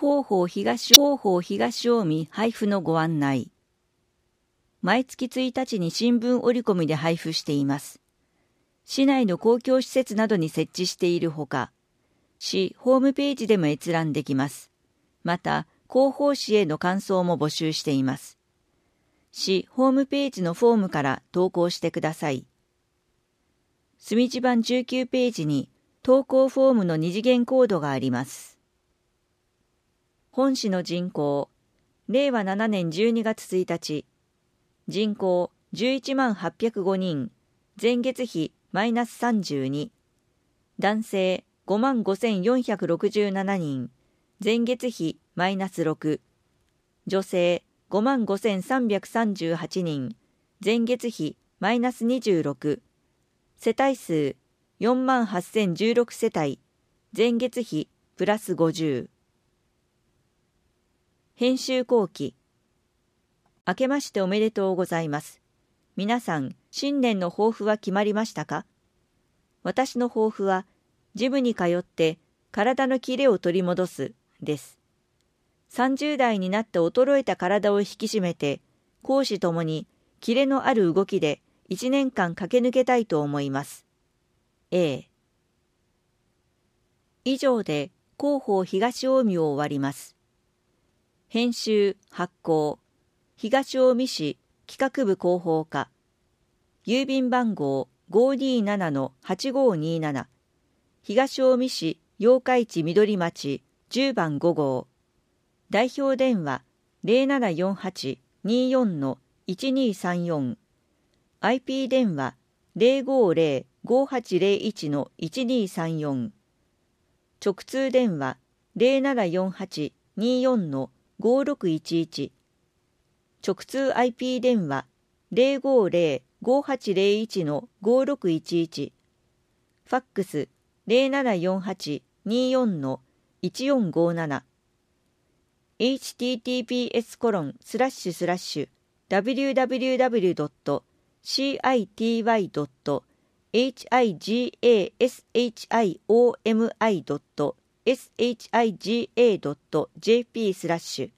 広報東近江配布のご案内。毎月1日に新聞折り込みで配布しています。市内の公共施設などに設置しているほか、市ホームページでも閲覧できます。また、広報誌への感想も募集しています。市ホームページのフォームから投稿してください。墨地版19ページに投稿フォームの二次元コードがあります。本市の人口、令和7年12月1日、人口11万805人、前月比マイナス32、男性5万5467人、前月比マイナス6、女性5万5338人、前月比マイナス26、世帯数4万8016世帯、前月比プラス50。編集後期。明けましておめでとうございます。皆さん、新年の抱負は決まりましたか？私の抱負は、ジムに通って体のキレを取り戻すです。30代になって衰えた体を引き締めて、公私ともにキレのある動きで1年間駆け抜けたいと思います。A。以上で広報東近江を終わります。編集・発行、東近江市企画部広報課、郵便番号 527-8527、東近江市八日市緑町10番5号、代表電話 0748-24-1234、IP 電話 050-5801-1234、直通電話 0748-24-5611、直通 IP 電話 050-5801-5611、ファックス 0748-24-1457、https://www.city.higashiomi.shiga.jp/